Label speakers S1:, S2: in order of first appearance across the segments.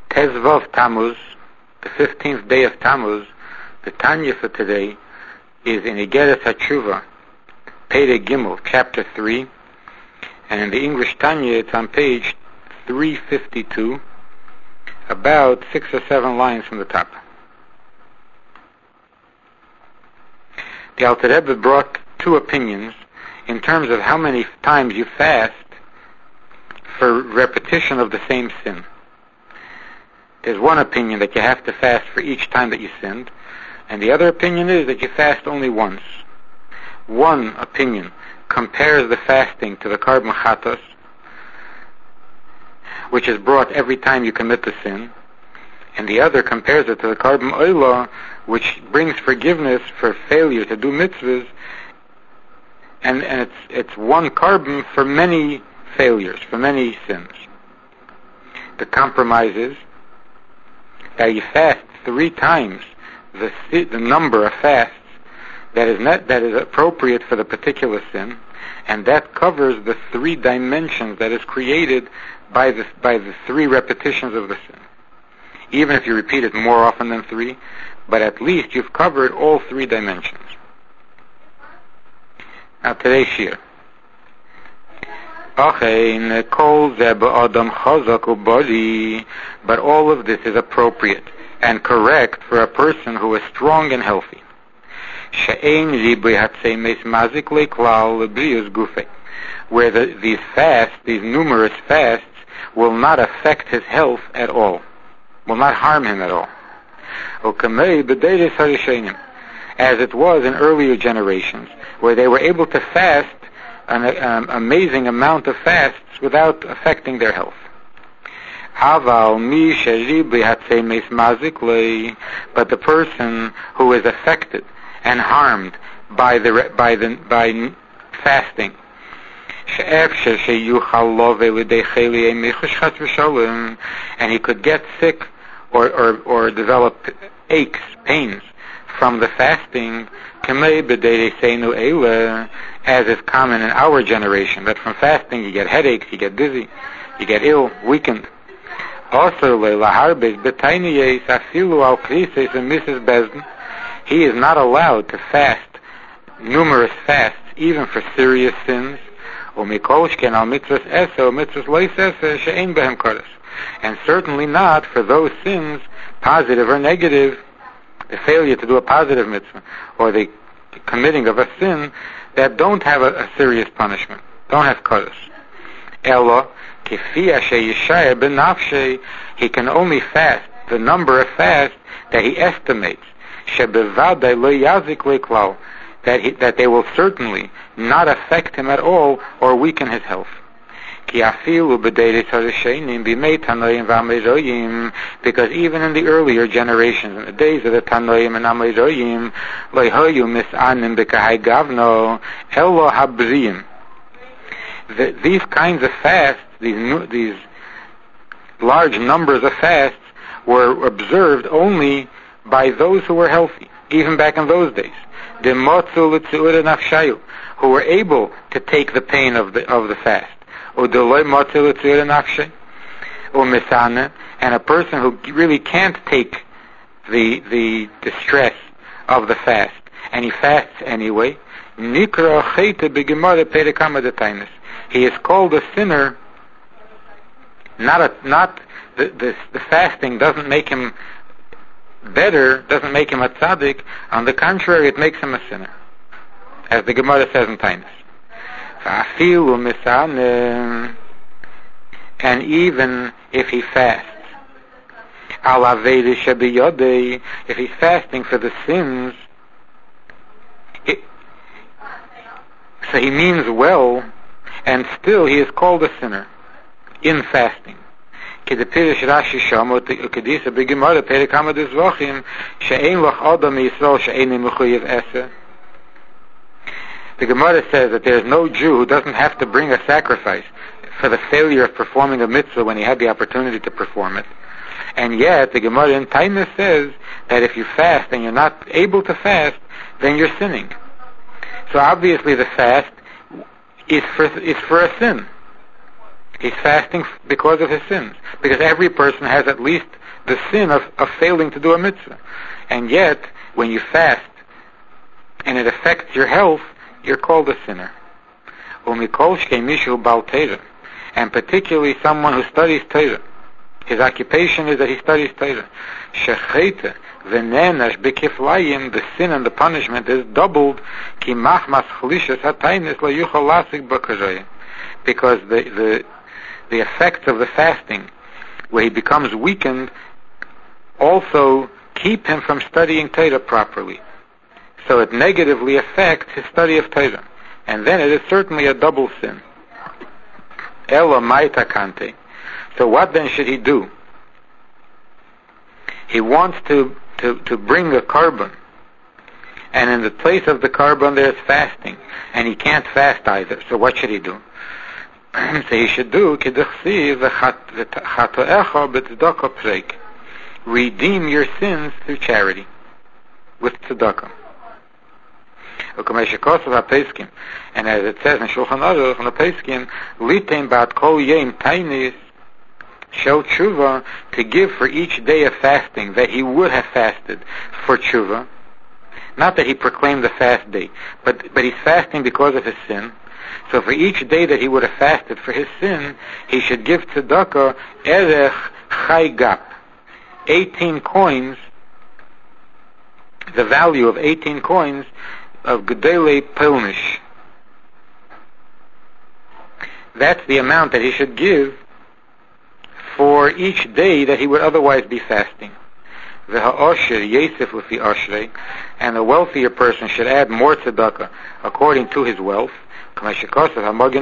S1: Tezvav Tammuz, the 15th day of Tammuz. The Tanya for today is in Igeres HaTshuva, Perek Gimel, chapter 3, and in the English Tanya it's on page 352, about 6 or 7 lines from the top. The Alter Rebbe brought two opinions in terms of how many times you fast for repetition of the same sin. There's one opinion that you have to fast for each time that you sinned, and the other opinion is that you fast only once. One opinion compares the fasting to the Karban Chatos, which is brought every time you commit the sin, and the other compares it to the Karban Oila, which brings forgiveness for failure to do mitzvahs, and it's one Karban for many failures, for many sins. The compromise is that you fast 3 times the number of fasts that is appropriate for the particular sin, and that covers the 3 dimensions that is created by the 3 repetitions of the sin. Even if you repeat it more often than 3, but at least you've covered all 3 dimensions. Now today's shir. But all of this is appropriate and correct for a person who is strong and healthy. Where these numerous fasts will not affect his health at all, will not harm him at all. As it was in earlier generations, where they were able to fast an amazing amount of fasts without affecting their health. But the person who is affected and harmed by fasting, and he could get sick or develop aches, pains from the fasting, as is common in our generation, that from fasting you get headaches, you get dizzy, you get ill, weakened. Also, he is not allowed to fast numerous fasts, even for serious sins, and certainly not for those sins, positive or negative, the failure to do a positive mitzvah, or the committing of a sin that don't have a serious punishment, don't have kodesh. Ella, he can only fast the number of fasts that he estimates, that they will certainly not affect him at all or weaken his health. Because even in the earlier generations, in the days of the Tanoim and Amoraim, these kinds of fasts, these large numbers of fasts, were observed only by those who were healthy, even back in those days. Who were able to take the pain of the fast. And a person who really can't take the distress of the fast, and he fasts anyway, he is called a sinner. The fasting doesn't make him better, doesn't make him a tzaddik. On the contrary, it makes him a sinner, as the Gemara says in Tainus. And even if he fasts, if he's fasting for the sins, so he means well, and still he is called a sinner in fasting. The Gemara says that there is no Jew who doesn't have to bring a sacrifice for the failure of performing a mitzvah when he had the opportunity to perform it. And yet, the Gemara in Tainus says that if you fast and you're not able to fast, then you're sinning. So obviously the fast is for a sin. He's fasting because of his sins. Because every person has at least the sin of failing to do a mitzvah. And yet, when you fast and it affects your health, you're called a sinner. And particularly someone who studies Torah. His occupation is that he studies Torah. The sin and the punishment is doubled because the effects of the fasting, where he becomes weakened, also keep him from studying Torah properly. So it negatively affects his study of Torah. And then it is certainly a double sin. Ela maita kante. So what then should he do? He wants to bring a carbon, and in the place of the carbon there's fasting, and he can't fast either. So what should he do? So he should do redeem your sins through charity with tzedakah. And as it says in Shulchan Aruch, on the Peskim, litem bat kol yom tainis, show tshuva, to give for each day of fasting that he would have fasted for tshuva. Not that he proclaimed the fast day, but he's fasting because of his sin. So for each day that he would have fasted for his sin, he should give tzedakah erech chai gap, 18 coins, the value of 18 coins of gedolei pilnish. That's the amount that he should give for each day that he would otherwise be fasting. And the wealthier person should add more tzedakah according to his wealth, as the Magen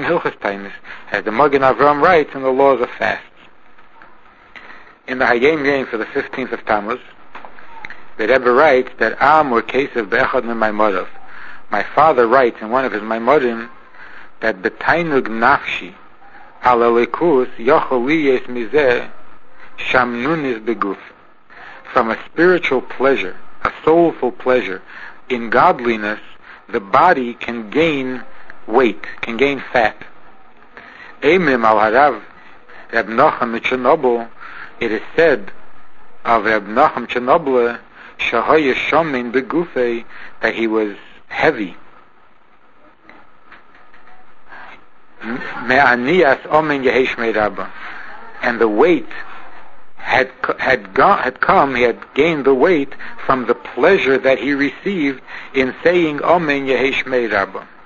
S1: Avraham writes in the laws of fasts. In the Hayom Yom for the 15th of Tammuz, the Rebbe writes that Amur Kesev Be'echad Maimorov. My father writes in one of his Maimorim that B'tainug Nafshi Al Elikus Yochol Liyes Mizeh Shamnunis Beguf. From a spiritual pleasure, a soulful pleasure in godliness, the body can gain weight, can gain fat. Eimim al Harav Reb Nachum Chernobyl, it is said of Reb Nachum Chernobyl Shahaya Shomin Begufei, that he was heavy. Me'anias Omen Yehesh Meirabba, and the weight had come, he had gained the weight from the pleasure that he received in saying Omen Yehesh Meirabba.